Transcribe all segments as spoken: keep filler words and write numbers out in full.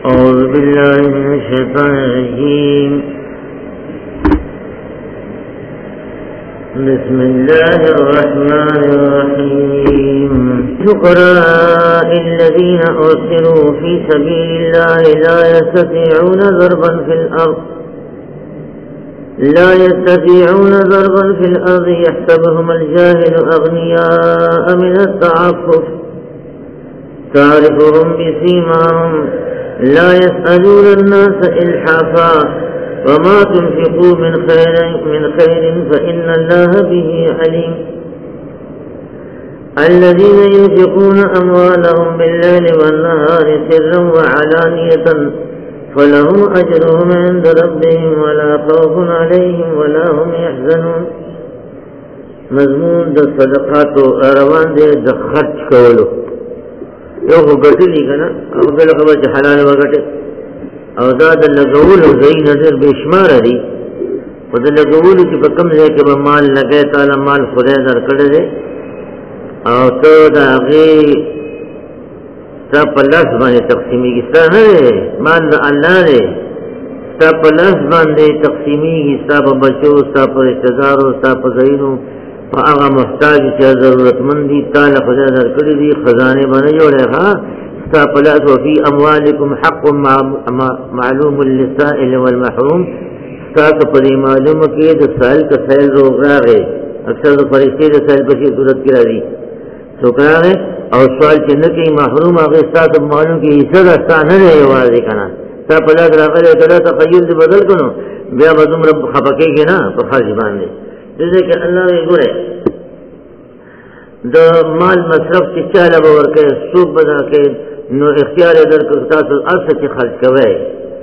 أعوذ بالله من الشيطان الرجيم. بسم الله الرحمن الرحيم. الفقراء الذين أرسلوا في سبيل الله لا يستطيعون ضربا في الأرض لا يستطيعون ضربا في الأرض يحسبهم الجاهل أغنياء من التعفف تعرفهم بسيماهم لا يسألون الناس إلحافا وما تنفقوا من خير من خير فإن الله به عليم. الذين ينفقون أموالهم بالليل والنهار سرا وعلانية فلهم أجرهم عند ربهم ولا خوف عليهم ولا هم يحزنون. مضمون د صدقات روان دي د خرچ کولو یو خو ګټلی کنه او بل خبر چې حلال وګټه او دا د لګولو ځای نظر بشمار دي په د لګولو چې په کوم ځای کې به مال لګای تعالی مال خدای درکړي دي او ته دا غي تا په لاس باندې تقسیمېږي ستا نه دی مال د الله دی ستا په لاس باندې تقسیمېږي ستا په بچو ستا په رشتهدارو ستا په ځایونو په هغه محتاج چې ضرورتمند دي تعالی خدای درکړي دي خزانه باندې جوړه ها ستا په لاس وفي اموالکم حق معلوم للسائل والمحروم ستا په دې معلومه کې د سائل کا سائل روغ راغی اکثر د فرشتي د سائل په صورت کې راځي څوکرانه او سوال چې نه کوي محروم هغه ستاسو معلوم کې حصہ راځه نه دی واځي کنه تا په لاس راغلی کله تخیل دی بدل کړو بیا به دوم رب خپکیږي نه په خرج باندې دغه کې الله یې ګوره د مال مصرف چې چاله به ورکه سوق بدا کې نو اختیار درکړ تاسو اصل چې خرج کوي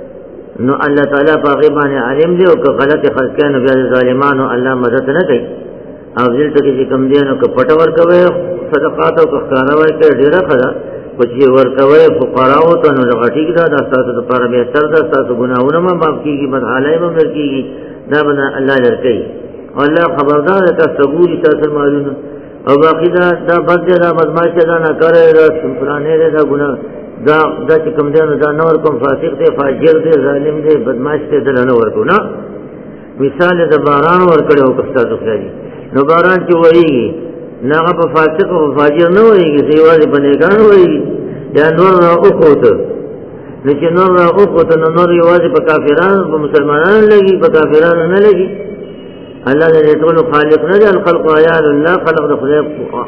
نو الله تعالی په غیبانه عالم دی او که غلط خرج کړي نو بیا ظالمانو الله مدد نه کوي او دلته کې کوم دی نو که پټ ورکوي صدقات او ښکارا ورکړي ډیره خدا خو چې ورکوي فقراو ته نو غټی دا د تاسو لپاره به تر د تاسو ګناونه ما معاف کیږي بدحالای به مرکیږي دا بنا الله درکې الله خبردار تاسو ګوري تاسو معلومه او باقی دا دا بد دا بدمعش دا نه کوي دا سمپرانه دا ګناه دا دا چې کوم دی نو دا نور کوم فاسق دی فاجر دی ظالم دی بدمعش دی دل نه ورکو نه مثال د باران ورکړو کستا ځکړي نو باران چې وایي ناغه په فاسق او فاجر نه وایي سیوازي بنګان وایي دا نور او خوته نو چې نور او خوته نو نور یوازې په کافرانو په مسلمانانو لګي په کافرانو نه لګي الله دې ټول خالق نه دی الخلق عیال الله خلق د خدای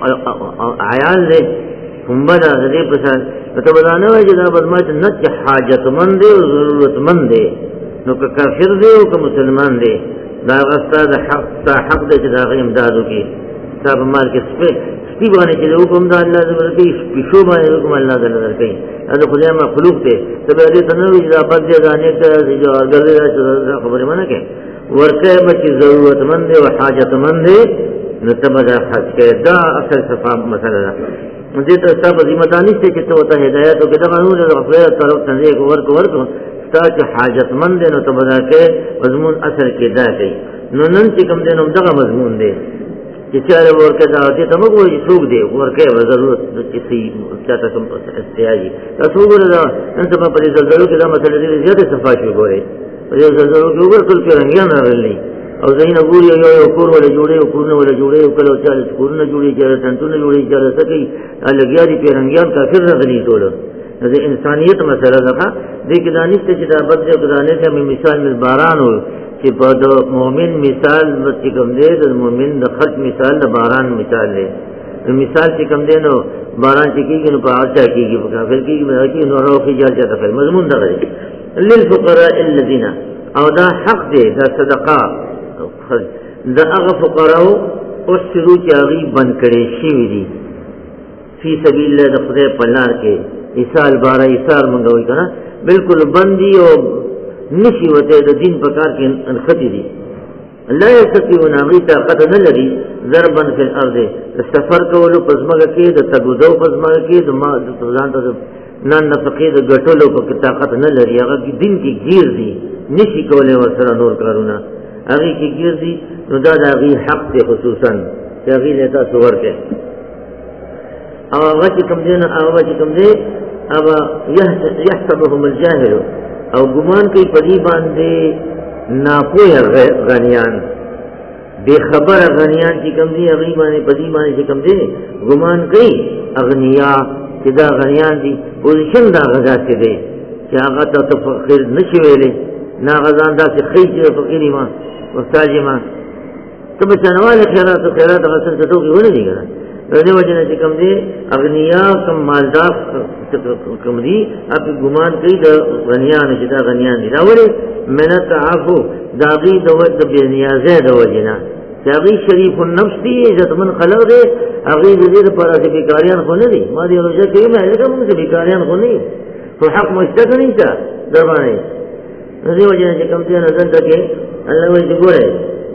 عیال دې هم بنا دې په څیر ته بدانه وایي دا بدمعش نه چې حاجتمند دی او ضرورتمند دی نو که کافر دی او که مسلمان دی دا غستا د حق تا حق دې چې دا امداد وکي صاحب مال کې سپه سپي باندې چې حکم د الله دې ورته پښو باندې حکم الله دې ورته دا خدای مخلوق دی ته دې تنوي دا بد دې غانې ته چې ګرځي دا خبره مانه کې ورکه بچی ضرورتمند او حاجتمند نو تبدا حج کې دا اصل صفه مسله ده دې ته سب ذمہ داری ته چې ته هدایت او کده قانون د خپل طرف څنګه ورک ورک ستاسو حاجتمند نو تبدا کې مضمون اثر کې دا کوي نو نن چې کوم دې نو دغه مضمون دی چې چاره ورکه دا دې ته موږ وایي څوک دی ورکه ضرورت چې سي چاته کوم استیاجي تاسو ګورئ نن څه په دې زلزلو کې دا مسله دې زیاته صفه شو ګورئ یو زلزلو کې وګورئ ټول پیرنګیان راغلي او زین ګوري یو یو کور ولا جوړي او کور نه ولا جوړي او کله چاله کور نه جوړي چې تنتونه جوړي چې سکی لګیا دي پیرنګیان کافر راغلي ټول د انسانيت مسله ده دې کې دانشته چې دا بد دې غدانې ته مثال مل باران و چې په د مؤمن مثال چې کوم دی د مؤمن د خط مثال د باران مثال دی مثال چې کوم دی نو باران چې کېږي نو په اړتیا کېږي په کافر کېږي باقي نو راوخي جال چاته فل مضمون ده للفقراء الذين او دا حق دی دا صدقه دا هغه فقراو او شروع چې هغه بند کړي شي دي فی سبیل الله د خدای په لار کې ایثار بارا ایثار منګوي کنه بالکل بندي او نشي وته د دین په کار کې انختی دي الله یستطيعون غی طاقت نه لري ضربا فی الارض سفر کولو پزماګه کې د تګودو پزماګه کې د ما د ځان ته نن نفقې د ګټلو په طاقت نه لري هغه دین کې گیر دي نشي کولای ورسره نور کارونه هغه کې گیر دي نو دا د هغه حق دی خصوصا چې هغه له تاسو ورکه او هغه چې کوم دین هغه چې کوم دی اب یحسبهم الجاهل او گمان کوي پدی باندې ناپوه غنیان بے خبر غنیان چې کوم دي هغه باندې پدی باندې چې کوم دي گمان کوي اغنیا چې دا غنیان دي پوزیشن دا غزا کې دي چې هغه ته فقیر نشي ویلې نا غزان دا چې خې چې فقیری ما محتاج ما ته به چنواله خیرات خیرات غسل ته توګي ونه دي ګره دې وجه نه چې کوم دي اغنیا کم مالدار کوم دي اپ ګمان کوي د غنیان چې دا غنیان دي دا وره منت عفو داغي د ود بی نیازه د وجنا داغي شریف النفس دي عزت من خلق دي اغي دې پر د بیکاریان خو نه دي ما دې روزه کوي مې هغه موږ دې بیکاریان خو نه خو حق مستقنی تا دربانه دې وجه نه چې کوم دي نظر تکي الله وې ګوره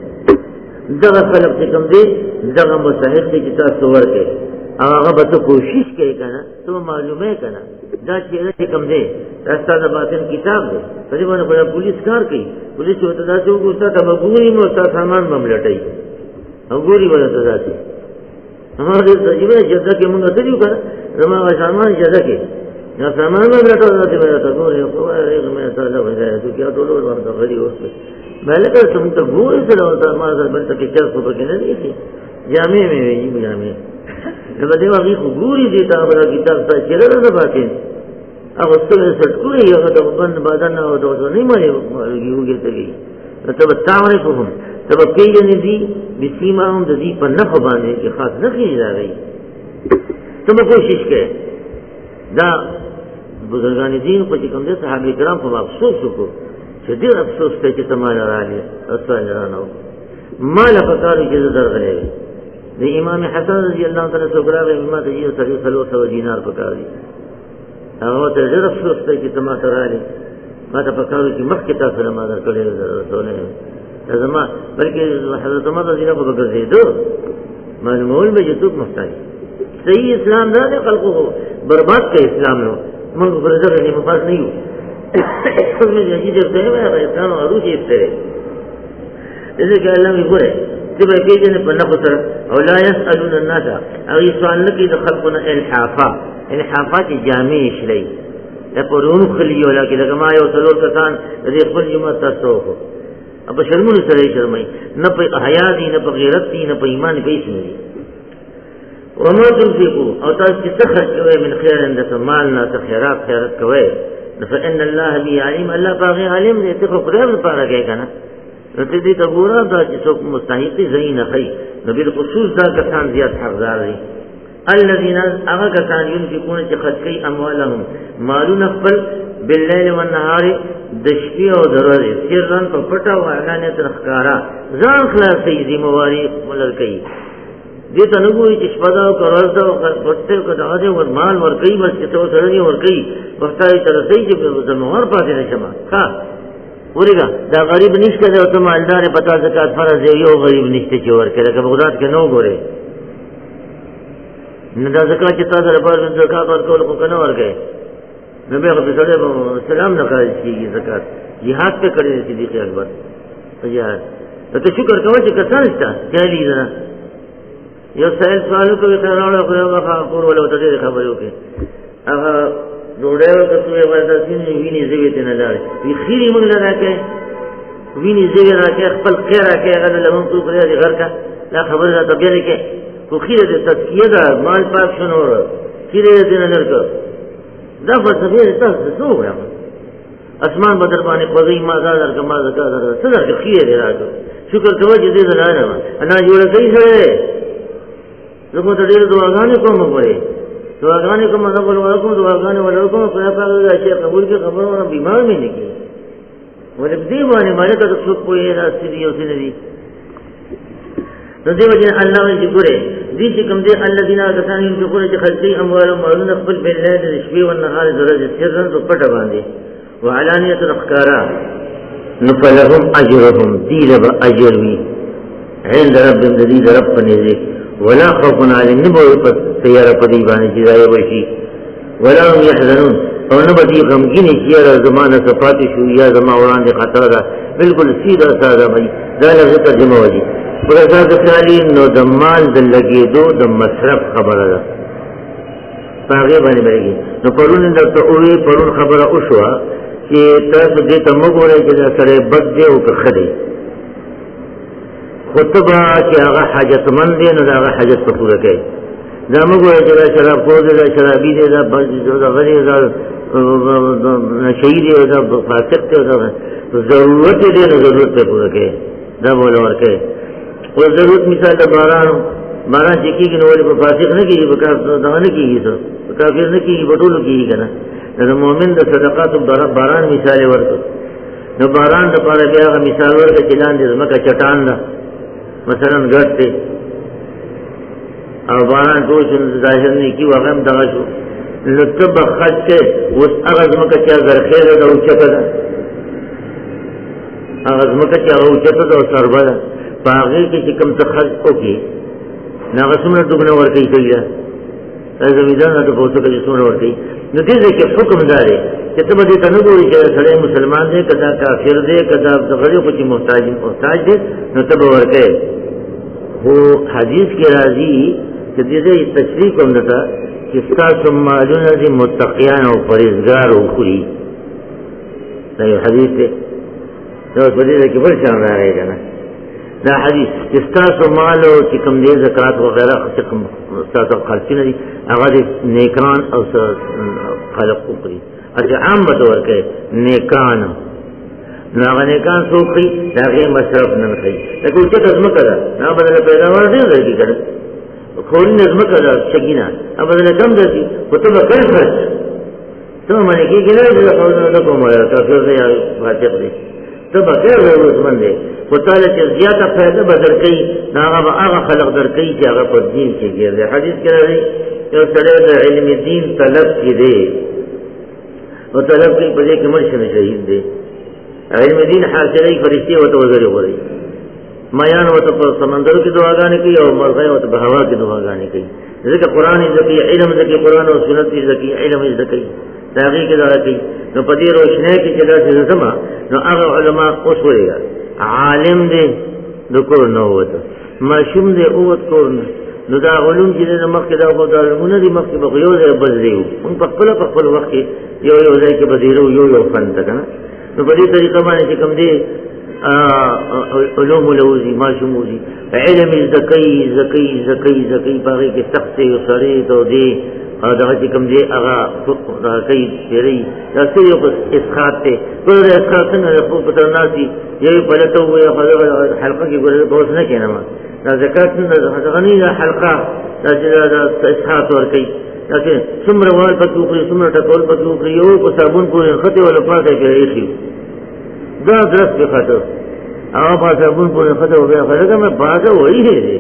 دغه خلق چې کوم دي دغه مستحق دي چې تاسو ورکه هغه به ته کوشش کوي کنه ته معلومه کنه دا چې کوم دي راستہ د باطن کتاب دی په دې باندې په پولیس کار کوي پولیس ته دا چې وګورته ته وګوري نو تاسو سامان مملټي وګوري ولته ذاتي هغه دې چې جدا کې موږ ته دیو کنه زما سامان جدا کې نو سامان مملټو ذاتي مې ته ګوري خو هغه مې ته له وځه ته کیا ټول ورته غړي وسته مله که څنګه ته ګورې سره ورته ما ځل بل ته کې چر څه پکې نه دي جامې مې وي جامې نو به دې واغې خو ګوري دې تا په کتاب ته چیرې نه باطن هغه څه سټکوري هغه د بند بدن او د نه مړي یوګي ته دي ته تعرفهم ته کېږي دي بسیماهم د دې په نخ باندې کې خاص نه کیږي راغی ته کوشش کړه دا بزرګان دین په کوم دي صحابه کرام په افسوس وکړو چې ډېر افسوس ته چې تمہارا راځي اصل نه مال پکارو چې درغلې د امام حسن رضی الله تعالی عنہ امام ته یو سړي څلور سو دینار پکاري هغه ته ډېر افسوس ته چې تمہارا راځي ما ته پکارو چې مخ کې تاسو نه مادر کړی رسول زما بلکې حضرت عمر رضی الله عنه ګرځېدو معلومول به چې څوک محتاج صحیح اسلام نه خلقو برباد کړ اسلام نو موږ برزر نه مفاز نه یو میں جی دیکھتے ہیں میں اسلام اور روسی ابترے جیسے کہ اللہ بھی برے جب ایک جنے پر نفس اور لا يسألون الناس اور یہ سوال نکی دخل کنا الحافا الحافا کی جامع اشلی لیکن رون خلی ولا کی لکہ ما یو سلور کسان رضی خل جمعت تستو ہو اب شرمون سرائی شرمائی نہ پہ حیاء دی نہ پہ غیرت دی نہ پہ ایمان پیش نہیں وما تنفقو اور تاس کی تخرج کوئے من خیر اندس مالنا تخیرات خیرت کوئے فإن الله بي عليم الله باغي علم دې ته خو دې په اړه کې کنه ته دې ته ګورا دا چې څوک مستحق زین خي نبی خصوص دا کسان زیات حقدار دي الذين هغه کسان ينفقون چې خرج کوي اموالهم مالون خپل بالليل والنهار د شپې او د ورځې سرن په پټه او اعلانه ترخکارا ځان خلاصي ذمہواری ولر کوي دې ته نه ګوري چې شپدا او کارځه او پټه او دغه ور مال ور کوي بس چې تو سره نه ور کوي وختای تر سې چې په مهر پاتې نشم ها ورګه دا غریب نشته او ته مالدار پتا زکات فرض یو غریب نشته چې ور کړه که بغداد کې نو ګوره نه دا زکات چې تاسو لپاره زکات ورکول کو کنه ورګه نو به په سره سلام نه کوي چې زکات jihad په کړی چې دې اکبر jihad ته شکر کوه چې کسان شته چالي نه یو سائل سوالو کوي ته راوړل خو هغه خبر ولا ته دې خبرو کې هغه ډوډۍ ورته ورته سینې ویني زوی ته نه لاري وی خيري موږ نه راکې ویني زوی راکې خپل خیر راکې هغه له موږ ته پرې غر کا دا خبره ته بیا کې خو خيره دې تسکیه دا مال پاک شنو خيره دې نه لرګو دا په سبيل تاسو څه وایو اسمان بدر باندې قضې ما زادر کما زکات سره څه خيره راځو شکر کوه چې دې نه نه انا جوړ کوي سره زموږ ته ډېر دعاګانې کوم غوړي دعاګانې کوم نه غوړو کوم دعاګانې ولرکو په هغه چې قبول کې خبرونه بیمار مې نه کی ولې دې باندې باندې ته څو کوی راستي دی او څه دی نو دې وجه الله دې ګوره دې چې کوم دې الذين كانوا ينفقون چې خرجي اموال مالون خپل بالله د شپې او نهار درجه سرن په پټه باندې وعلانيه الافكارا نفلهم اجرهم دې رب اجر وي عند ربهم دې رب پنځه ولا خوف عليهم نبو سياره پدی باندې چې راي وشي ولا هم يحزنون او نه بدی غمګینه چې را زمانه صفات شو یا زما وړاندې خطر ده بالکل سیده ساده وي دا لږه ترجمه وږي پر اساس خیالي نو د مال د لګېدو د مصرف خبره ده پاغه باندې بهږي. نو پرون درته وې پرون خبره وشوه چې تاسو دې ته موږ وایي چې سره بد دی او خدای خطبه چې هغه حاجتمند دی نو هغه حاجت په پوره کوي. دا موږ وایي چې شراب خور دی، شرابي دی، دا غني دا نشئی دی، دا فاسق دی، دا ضرورت دی نو ضرورت په پوره کوي. دا بوله ورکوي. او ضرورت مثال د باران باران چې کېږي نو ولې په فاسق نه کېږي، په دغه نه کېږي، په کافر نه کېږي، په ټولو کېږي که نه. د مؤمن د صدقاتو باران مثال یې ورکړ. نو باران دپاره بیا هغه مثال ورکړه چې لاندې ځمکه چټان ده، مثلا ګډ دی او باران ټول شو ظاهر نه کېږي، هغه هم دغه شو. نو ته به خج کې اوس هغه ځمکه چې زرخیزه ده، اوچته ده، هغه ځمکه چې هغه اوچته ده او سربه ده، په هغې کې چې کوم څه خرج وکړي نو هغه څومره ډوبنه ورکوي کوي ده زمیندار نه ته پوڅه کوي څومره ورکوي. نو دې ځای کې حکم دا دی چې ته به دې ته نه ګورې چې سړی مسلمان دی که دا کافر دی که دا دغه دی، خو چې محتاج محتاج دی نو ته به ورکوې. خو حدیث کې راځي چې دې ځای تشریح کوم درته چې ستاسو مالونه دي متقیان او پرهیزګار وخوري. دا یو حدیث دی. دا اوس په دې ځای کې بل شان راغی که نه، دا حدیث چې ستاسو مال او چې کوم دی زکات وغیره چې کوم ستاسو خرچونه دي هغه د نیکان او خلق وکړي. چې عام به ته ورکوې نیکان، نو هغه نیکان څوک کوي د هغې مصرف نه کوي. لکه اوچته ځمکه ده هغه بدله پیداوار ډېر درکړي که نه، خورینه ځمکه ده شګینه هغه بدله کم درکړي، خو ته به کوې خرچ، ته به منې کېږي نه نه کوم کافر دی یا فاسق دی، ته به خیر ضرورتمند دی. خو تاله چې زیاته فایده به درکوي نو هغه به هغه خلق درکوي چې هغه په دین کې ګیر دی. حدیث کې راځي یو سړی د علم دین طلب کې دی او طلب کوي په دې کې مړ شي شهید دی. علم دین حاصلوي، فرشتې ورته وزرې غوري، مایان ورته په سمندرو کې دعاګانې کوي او مرغۍ ورته په هوا کې دعاګانې کوي. ځکه قرآن یې زده کوي، علم زده کوي، قرآن او سنت یې زده کوي، علم یې زده کوي، د هغې کې دغه کوي. نو په دې روشنۍ کې چې داسې زما نو هغه علما اوس ولیږه عالم دی د کور نه ووته، ماشوم دی اووت کور نه، نو دا علوم چې دی مخکې دا خو دا علمونه دي مخکې به خو یو ځای بل ځای وو، مونږ په خپله په خپل وخت کې یو یو ځای کې به دیرو یو یو فن ته که نه. نو په دې طریقه باندې چې کوم دی علوم ولوځي، ماشوم وځي، علم یې زده کوي زده کوي زده کوي زده کوي، په هغې کې سخت دی او سړی تودې او دغه چې کوم دی هغه دغه کوي تېروي. دا څه یو اسقاط دی، ګوره د اسقاط څنګه د خپل په سره ناست وي، یو یې پلته ووایي حلقه کې ګوره به اوس نه کښېنم، دا زکات دغه نه دا حلقه دا چې دا اسقاط ورکوي، دا چې څومره وال پکې وکړي څومره ټکول پکې وکړي، یو په صابون پورې نښتې ولا پاکه پرې ایښي دا درس پې خطه هغه په صابون پورې نښتې و بیا خلکه مې پاکه وایي دی.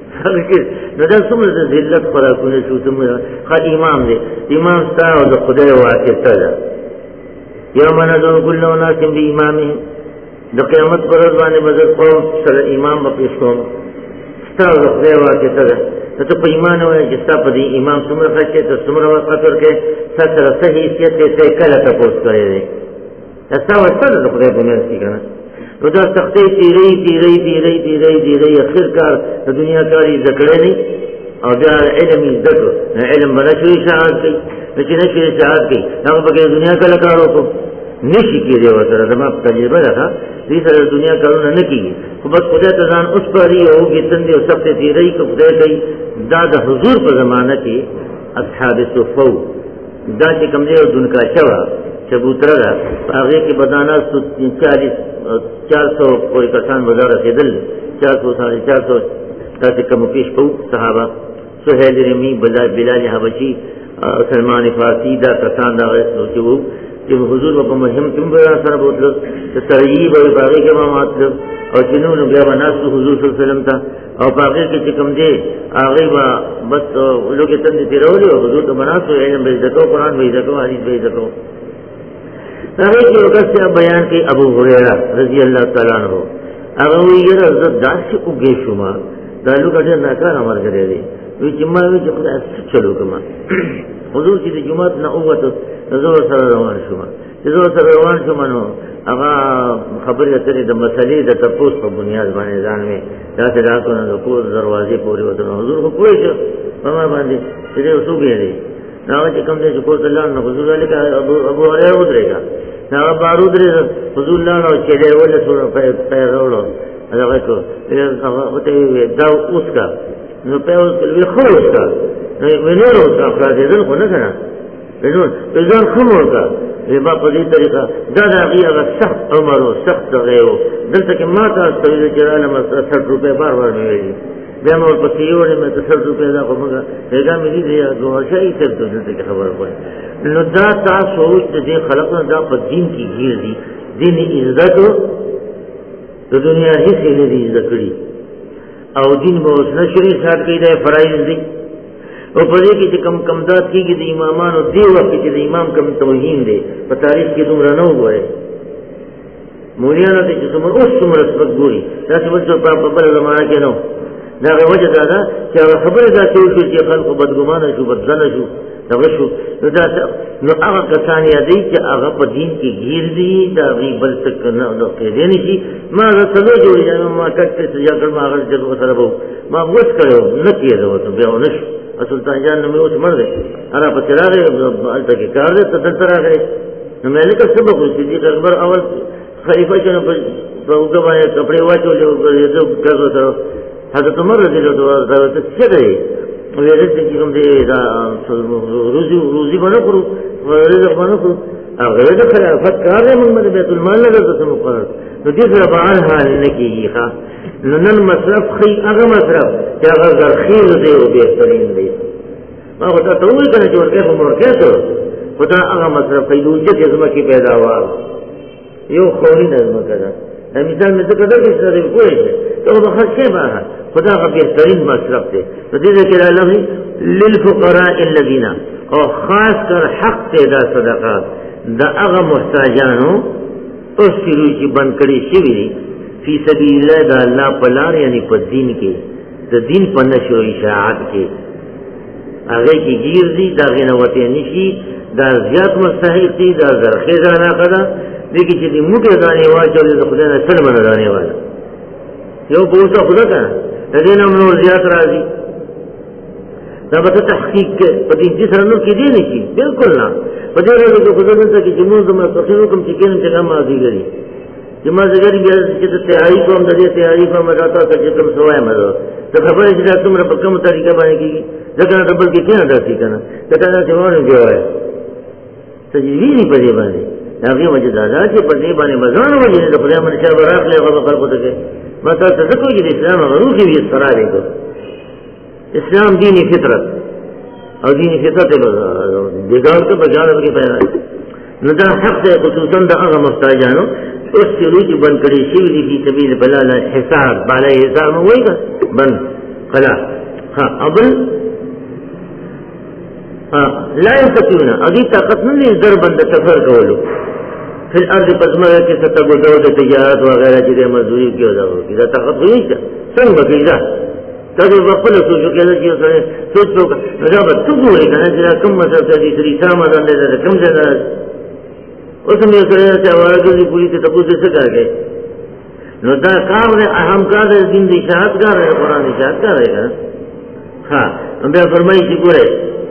نو دا څومره د ذلت خوراکونه شو، څومره ښه امام دی. امام ستا او د خدای واسطه ده. یوم ندعو کل اناس بامامهم، د قیامت پر ورځ باندې به زه قوم سره امام به پېښ کوم، ستا او د خدای واسطه ده. نو ته په ایمان ووایه چې ستا په دې امام څومره خرچ دی، ته څومره وقت ورکوې، ستا سره څه حیثیت دی، ته یې کله تپوس کړی دی، دا ستا واسطه ده د خدای په منځ کې که نه. نو دا سختۍ تېرئ تېرئ تېرئ تېرئ تېرئ اخر کار د دنیا کار یې زده کړی دی او بیا علم یې زده کړو، نو علم به نه شو اشاعت کوي، نو چې نه شو اشاعت کوي هغه پکې د دنیا کله کار وکړو نه شي کېدی ورسره. زما په تجربه ده ښه دې سره د دنیا کارونه نه کېږي، خو بس خدای ته ځان وسپاري او اوږې تندې او سختې تېرئ که خدای کوي. دا د حضور په زمانه کې اصحاب صفو دا چې کوم دی او دونکاچه وه چبوتره ده، په هغې کې به دا ناستو چالیس چار سو پورې کسان به دا رسېدل، چار سو ساڑھے چار سو داسې کم پیش کوو صحابه، سهیل رمی، بلال حبشي، سلمان فارسي، دا کسان دا چې وو چې حضور به په مهم کې هم به سره بوتلل، د ترجیح به په هغې کې به ماتلل او چې نو نو بیا به ناستو حضور صلی الله علیه وسلم ته او په هغې کې چې کوم دی هغې به بس لوږې تندې تېرولې او حضور ته به ناستو، علم به یې زده کوو، قرآن به یې زده کوو، حدیث به یې زده کوو. هغې کې یو کس بیان کوي ابو هریره رضی الله تعالی عنه، هغه وایي یاره زه داسې اوږې شوم، دا لوږه ډېر ناکاره ملګری دی، وایي چې ما وایي چې خدای څه چل وکړم، حضور چې د جومات نه ووته نو زه ورسره روان شوم، چې زه ورسره روان شوم نو هغه خبرې اترې د مسلې د تپوس په بنیاد باندې ځان مې داسې راکړو، د کور دروازې پورې وته، حضور خو پوه شو په ما باندې چې دی اوس وګېرې، ناغه چې کوم دې چې کوته لاړ نو حضور علی کا ابو ابو هريره ودرېګا ناغه بارود لري حضور لاړ نو چې دې ول سره په پیرولو هغه کو هغه ته دا اوس کا نو په اوس کې خو اوس کا نو ونورو افراد دې خو نه کنه ونور ځان خمور کا با په دې طریقه دا د هغه سخت عمر او سخت غيو دلته کې ما تاسو ته چرانه ستر روپے بار بار ویلي بیا مور په سیوري مې ستر روپے دا کومه هغه مې دې یو شي ته دلته کې خبر وای نو دا تاسو دې خلقنا دا په دین کې گیر دي دین عزت د دنیا هیڅ نه دي ذکرې او دین به اوس نشري سات کې دا فرایض دي او په دې کې چې کم کم ذات کېږي د امامانو دی وخت چې د امام کم توهین دی په تاریخ کې دومره نه وګورئ مولیانو ته چې څومره اوس څومره سپک ګوري داسې بل څه په بله زمانه کې نه د هغې وجه دا ده چې هغه خبرې داسې وشو چې خلکو بدګمانه شو بدزنه شو دغه شو نو دا نو هغه کسان یادوي چې هغه په دین کې گیر دي د هغې بل څه نه کېدی نه شي ما هغه څلور جوړې ما کټ پې سجا کړ ما هغه جګو سره به ما وس کړی نه کېده ورته بیا ونه شو سلطان جان نو مې اوس مړ دی هغه پسې راغی هلته کې کار دی ته دلته راغی نو مې لکه څه به کړو صدیق اکبر اول خلیفه چې نو په اوږه باندې کپړې واچولې ګرځېده ګرځو سره حضرت عمر رضی الله عنه ته څه دی ویل چې کوم دی دا روزي روزي باندې کړو رزق باندې کړو هغه د خلافت کار دی موږ د بیت المال نه څه مقرر نو دې سره به حال نه کېږي ښه نو نن مصرف خی هغه مصرف چې هغه زرخیز دی او بهترین دی ما خو ته وایي کنه چې ورکه په مرکه ته خو دا هغه مصرف کوي چې ځمکې پیداوار یو خوري نه ځمکه ده دا مثال مې څنګه درته سره کوی ته به خرڅه به خدا هغه بهترین مصرف دی په دې کې الله للفقراء الذين او خاص کر حق ته دا صدقات دا هغه محتاجانو اوس چې بند کړي شي فی سبیل اللہ دا اللہ پلار یعنی پا دین کے دا دین پا نشر و اشاعت کے آگے کی گیر دی دا غنوتی نشی دا زیاد مستحق دی دا زرخیز علاقہ دا دیکھی چی دی موٹے دانے واجو لی دا خدا نا سلمان دانے والا یو بوسا خدا کا دا دینا منور زیاد رازی دا بتا تحقیق کے پا دین جس رنو کی دی نشی بالکل نا پا دی رازو کو خدا نتا کی جمعون دا مستقیم کم چکین چکا مازی گری جما زګر بیا چې تیاری کوم د دې تیاری په مراته کې کوم سوای مده د خبرې چې تاسو په کومه طریقه باندې کیږي ځکه ډبل کې څنګه داسې کنه دا څنګه چې وایي دی وایي تجویزي په دې باندې دا غي وجه دا چې په دې باندې مزان وجه د خدای باندې چې براخله هغه خلکو ته کې ما تاسو څه کوی د اسلام غرور کې یې سره دی اسلام دینی فطرت او دینی فطرت د ګاو ته بجانب کې پیدا نو دا حق ته خصوصا د هغه محتاجانو اس کی روچ بند کری شیوی فی سبیل بلالا حساب بالا حساب میں وہی گا بند خلا ہاں ابل لا يستطيعون اگی طاقت نہیں در بند سفر کولو پھر ارض پسمہ کے ستگو دو تجارت وغیرہ چیزیں مزدوری کی ہو جاؤ کی طاقت ہوئی کیا سنگ بکی جا تاکہ وقل سوچو کہ اللہ چیز سوچ لو نجابت تو بولے گا نا کم مطلب سے تیسری سامدان دے دے کم سے اس میں سر پوری سے تبو سے کر گئے نو دا کام رہے اہم کار رہے دین دی اشاعت کر رہے قرآن دی اشاعت کر رہے گا ہاں بے فرمائی سی پورے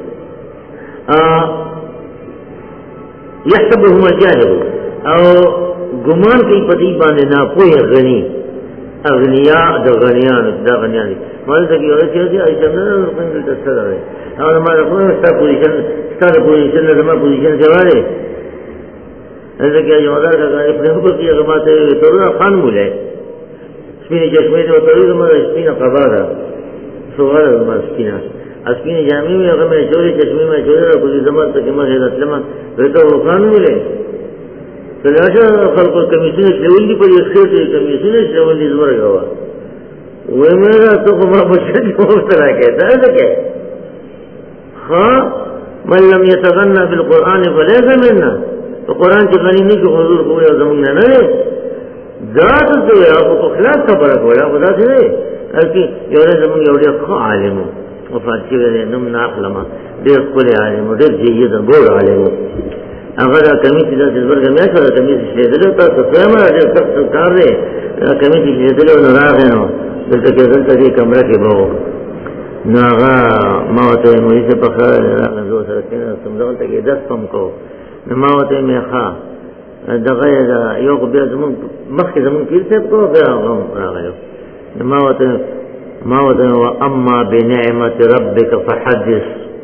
یحسبهم الجاہل او گمان کی پتی باندے نا پوئی غنی اغنیاء دا غنیان دا غنیان مالی سکی اور چیز ہے ایسا میں رکن دلتا سر رہے اور ہمارا خون ستا پوزیشن ستا پوزیشن نظمہ پوزیشن سے والے ایسا کیا جمعدار کا کہا اپنے حکر کی اغمات ہے تورونا خان مولے سپین چشمی دے وطوری دمارا سپین قبا دا سوغار دمارا سپین اسپین جامی میں اگر میں چوری چشمی میں چوری را کلی دمار تک مجھے اسلمان ویتا وہ خان مولے فلاشا خلق کمیسون شلول دی پر یک خیرت کمیسون شلول دی زمر گوا وہ میرا تو خما بشد مفترہ کہتا ہے تو کیا خواہ من لم یتغنى بالقرآن فلیسا مننا تو قرآن کی غنی نہیں کہ حضور کو یا زمان نہ رہے ذات تو ہے آپ کو خلاف کا برک ہو یا خدا سے رہے ایسی یوڑے زمان یوڑے خواہ عالم ہو وفات کی ویلے نم ناق لما دیر قل عالم ہو دیر جیید بور عالم ہو اگر کمیسی دا سزبر کمی اچھا دا کمیسی شیدلے ہوتا تو سویمہ دیر سخت کار رہے کمیسی شیدلے ہو نراغ ہے نو دلتا کہ دلتا دی کمرہ کی بہو ناغا ماوته مې څه په خیر راغلو سره کې سمځول ته کې داس پم کو نو ماوته مې ښا دغه یو بیا زمون مخکې زمون پیر صاحب کو بیا غم راغلو نو ماوته ماوته واما بنعمت ربک فحدث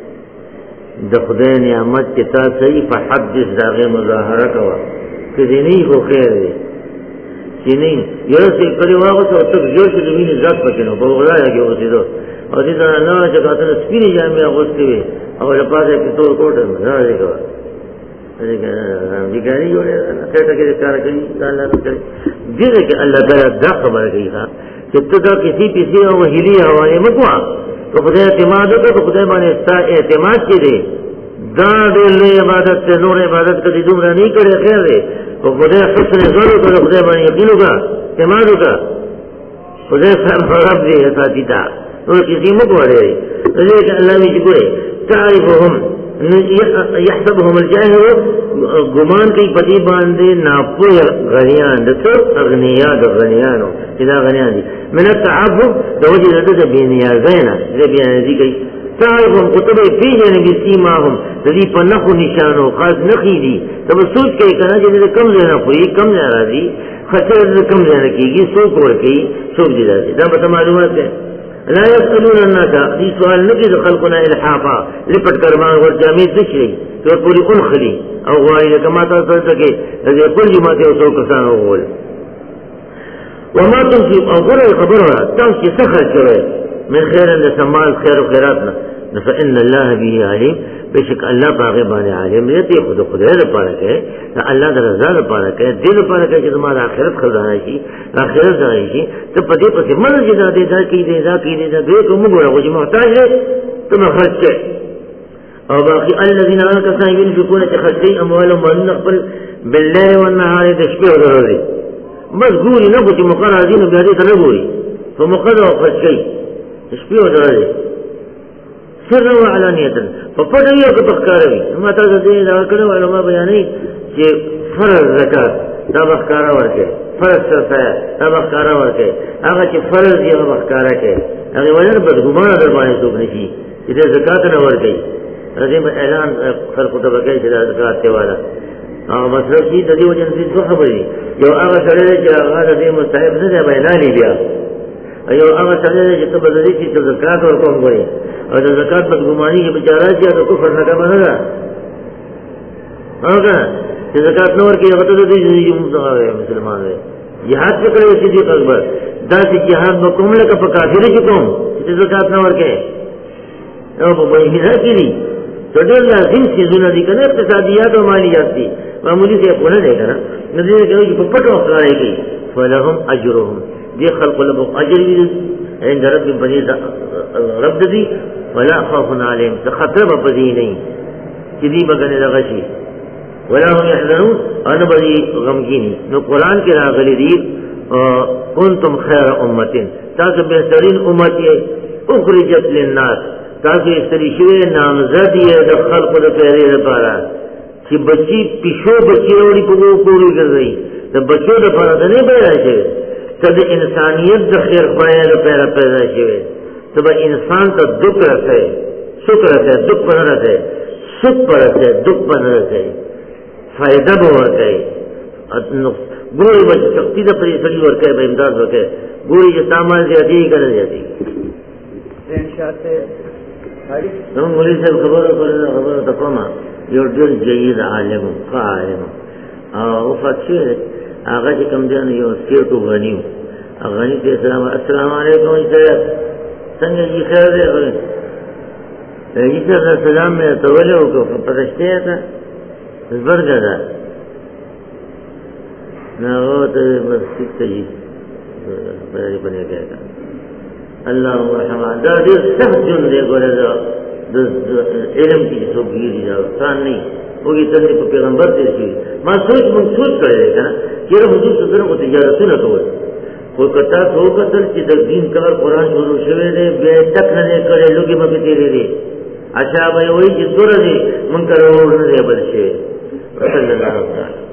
د خدای نعمت کې تاسو یې فحدث داغه مظاهره کوا چې دې نه خو خیر دی چې نه یو څه کړي واغه ته جوړ شي د مين ذات پکې نو په غلا کې اوسېدو او دې ته نه چې کاته سپینې جامې اغوستې وي او له پاسه کې ټول کوټه راځي کوي دې کې بیګاری جوړه څه ته کې کار کوي الله کوي دې کې الله تعالی دا خبره کوي چې ته دا کسی پیسې او هلي حواله مکوا تو خدای اعتماد وکړه تو خدای باندې ستا اعتماد کې دی دا دې عبادت ته نور عبادت کدي دومره نه کړي خیر دی او خدای حسن زړه ته خدای باندې یقین وکړه اعتماد وکړه خدای سره رب دې ساتي تا نو کسی مکوړي دې الله دې ګوري تعرفهم يحسبهم الجاهل گمان کی پتی باندې ناپوه غنیان د څو اغنیا د غنیانو دا غنیان دي من التعفف د وجه د بنیازینا دې بیان دي کوي تعرفهم كتب في جانب سیماهم دې په نخو نشانو خاص نخي دي تب سوچ کوي کنه چې کم ځای نه کوي کم ځای راځي خطر کم ځای نه کیږي سوچ ورکی سوچ دي دا به معلومات ده لا يسألون الناس دي سؤال نجد خلقنا الحافا لپٹ کرمان ورجامی دشری تو پوری انخلی او غوائی لکما تا سرسکے لذي قل جماعت اوسو کسان اغول وما تنسي او قرأ خبرها تنسي سخر شوئے من خیر لسمال خیر و خیراتنا فإن الله به علیم بشک اللہ پاغبان عالم یہ خود خدای دا پارک ہے اللہ دا رضا دا پارک ہے دل پارک ہے کہ تمہارا آخرت خزانہ شی آخرت دا شی تو پتے پتے مرض جدا دے دا کی دے دا کی دے دا دے کو مگوڑا خوشی محتاج ہے تمہیں خرچ ہے اور باقی الذین آنکسان ينفقون تخرجی اموالهم ونقبل باللہ والنہار دشپے و ضروری بس گوری نہ کچھ مقرر عظیم بیادی تا نہ گوری فمقرر و خرچ گئی دشپے و ضروری سر و علانیتا فپڑھوی او بخکاروی اما تا دې دا کړو علماء بیانې چې فرض زکات دا بخکارا ورکه فرض سره دا بخکارا ورکه هغه چې فرض یې بخکارا کې هغه وجه بدګمان در باندې څوک نشي چې زکات نه ورکړي رضیم اعلان خلق ته وکړي چې زکات ته والا او مطلب چې د دې وجه نشي څه خبري یو هغه سره چې هغه دې مستحب نه دی بیانې بیا ایو هغه سره چې ته بدلې چې زکات ورکوم غوړي اور زکات بدګمانی کې بیچاره چې د کفر نه کمه نه ده هغه چې زکات نور کې هغه ته دې مسلمان دی jihad پہ کرے صدیق اکبر دا چې jihad وکوم لکه په کافر کې کوم چې زکات نور کې او په بهي نه کړی ته ډېر لازم چې زونه دي کنه اقتصادیات او مالیات دي معمولی څه په نه دی کنه نو دې کې په پټو ښکارای کی فلهم اجرهم دي خلق له اجر عند رب بني رب دي ولا خوف عليهم خطر بدي نه چې دي بغنه لغشي ولا هم يحزنون انا بدي غمگینی نو قران کې راغلي دي كنتم خير امه تاسو بهترین امت یې اخرجت للناس تاسو استریشوی نامزد یې د خلق د پیری لپاره چې بچي پښو بچي وړي په کوړو ګرځي د بچو د لپاره نه پیدا شي ته د انسانیت د خیر خوایې لپاره پیدا شي ته به انسان ته دک راځي شکر راځي دک پر راځي شکر راځي دک پر راځي فائدہ به ورکړي ګوري به شخصي د پرې سړي ورکړي به امداد وکړي ګوري چې سامان زیاتې کړي زیاتې نو مولوی صاحب خبره کړې خبره ته کومه یو ډېر جيد عالم قائم او فتشي هغه چې کوم ځای یو سیټو غنیو غنی ته سلام السلام علیکم څنګه یې خیر دی ایته سلام مې ته ولې وکړ پرشته ته زبرګه ده نو ته مسجد ته یې په دې باندې کېږي الله رحمه دا دې سخت جون دې ګوره دا د علم کې څو ګیری دا ځان نه وګي ته په پیغمبر دې شي ما سوچ مون سوچ کړی کنه چې حضور صلی الله علیه وسلم تجارتونه کول خو کتا څو کتل چې د دین کار قرآن شروع شوه دې به تک نه کړي لوګي مې تیرې دي اچھا به وایي چې سورې منکر ورونه بل شي صلی الله علیه وسلم